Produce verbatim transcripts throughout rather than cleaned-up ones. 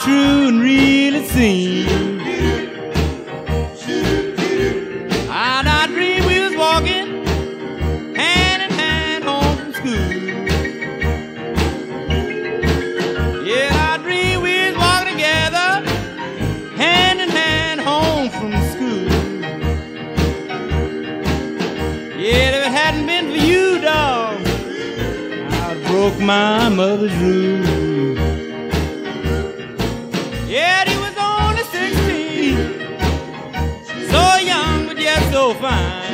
true and real it seemed. And I dreamed we was walking hand in hand home from school. Yeah, I dreamed we was walking together hand in hand home from school. Yeah, if it hadn't been for you, dog, I'd broke my mother's rule. Yeah, he was only sixteen, so young but yet so fine.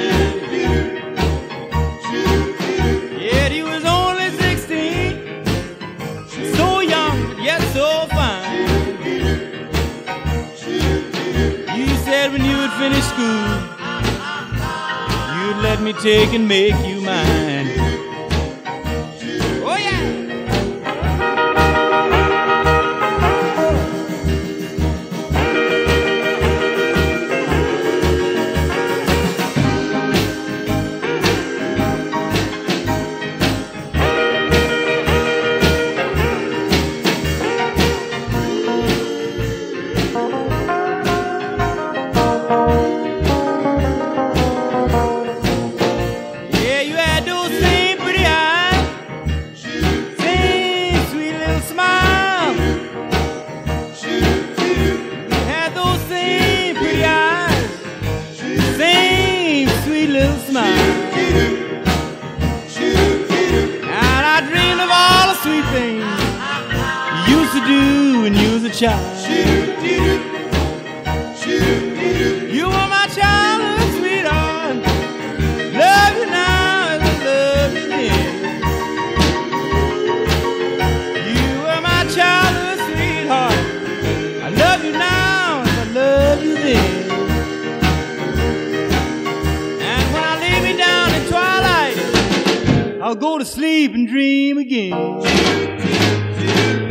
Yeah, he was only sixteen, so young but yet so fine. You said when you would finish school, you'd let me take and make you mine. Oh yeah. And I dreamed of all the sweet things you used to do when you was a child. You were my childhood sweetheart. Love you now as I love you then. You were my childhood sweetheart. I love you now as I love you then. I'll go to sleep and dream again.